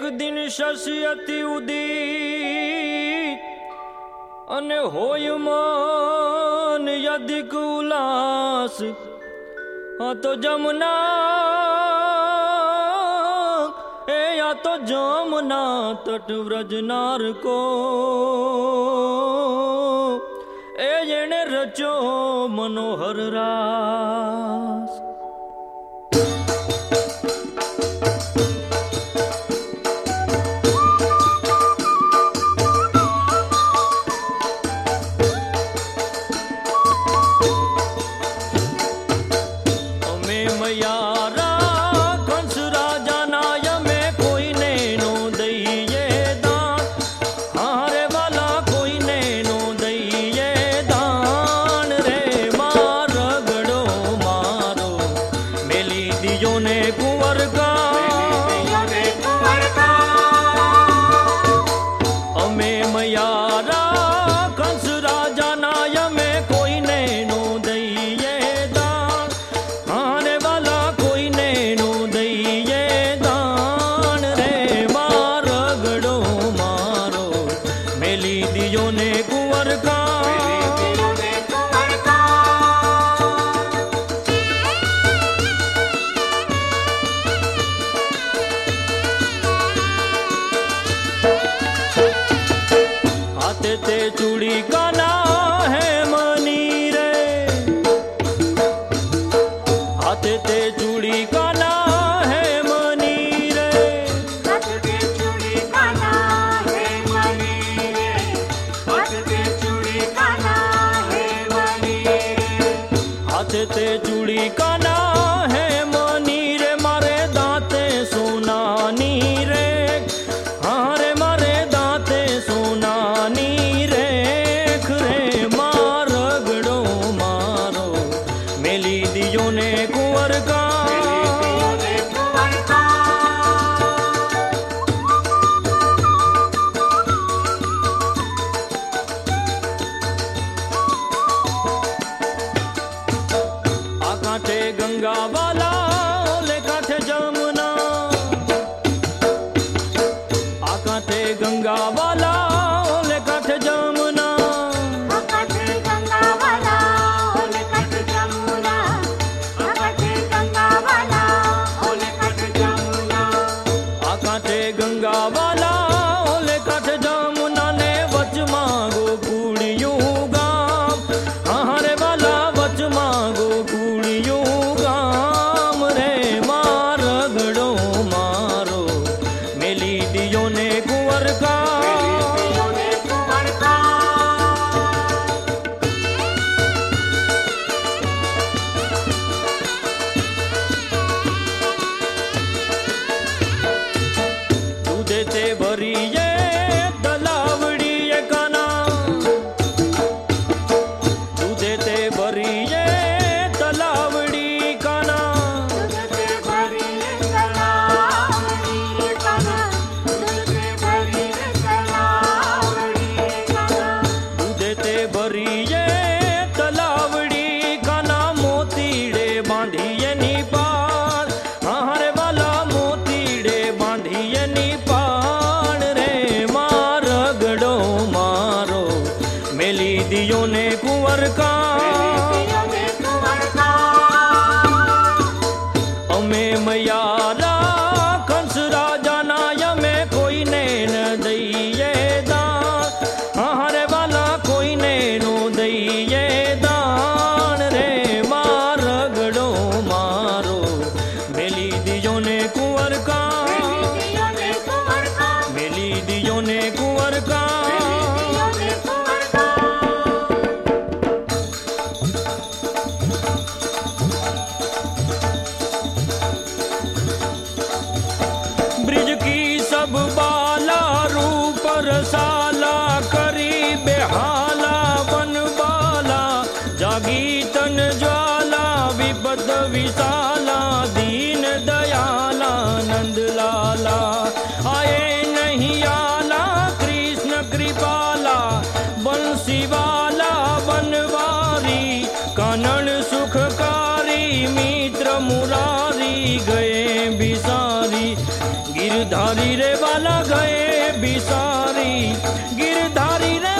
दिन शशि अति उदित अने होय मन यदिक उल्लास। हाँ तो जमुना या तो जमुना तट व्रजनार को एने रचो मनोहर रास। चूड़ी काना है मनी रे, हाथे ते चूड़ी काना है मनी रे, हाथे ते चूड़ी काना है मनी रे, हाथे ते चूड़ी काना है मनी रे, हाथे ते चूड़ी काना है मनी रे, मारे दांते सोनानी रे, हाँ रे मारे दांते सोनानी ने कुंवर का। आ कांठे गंगा वाला ओले कांठे जमुना, आ कांठे गंगा वाला ओले कांठे जमुना, गंगा वाला ओले काठे जमुना ने वच मांगो कुड़ियों गाम, हाँ रे वाला वच मांगो कुड़ियों गाम रे, मार गड़ो मारो मेली दियो ने कुंवर का। देते भरी ये तलावड़ी ये काना, तू देते भरी ये तलावड़ी काना, देते भरी ये तलावड़ी काना, देते भरी ये तलावड़ी काना, तू देते भरी ये तलावड़ी काना, मोतीड़े बांधिए नी पार, हाँ रे वाला मोतीड़े बांधिए नी दियो ने कुंवर का। अमे मयारा कंस राजा नाया में कोई ने न दइए दान, हाँ रे वाला कोई ने नो दइए दान रे, मार गड़ो मारो मेली दियो ने कुंवर का, मेली दियो ने कुंवर का। ब्रिज की सब बाला रूप रसाला करी बेहाला वन बाला, जागी तन ज्वाला विपद विशाला, दीन दयाला नंद लाला, आए नहीं आला कृष्ण कृपाला, बंसी वाला बनवारी कानन सुखकारी, मित्र मुरारी गए बिसारी गिरधा गिरधारी रे वाला गए बिसारी गिरधारी रे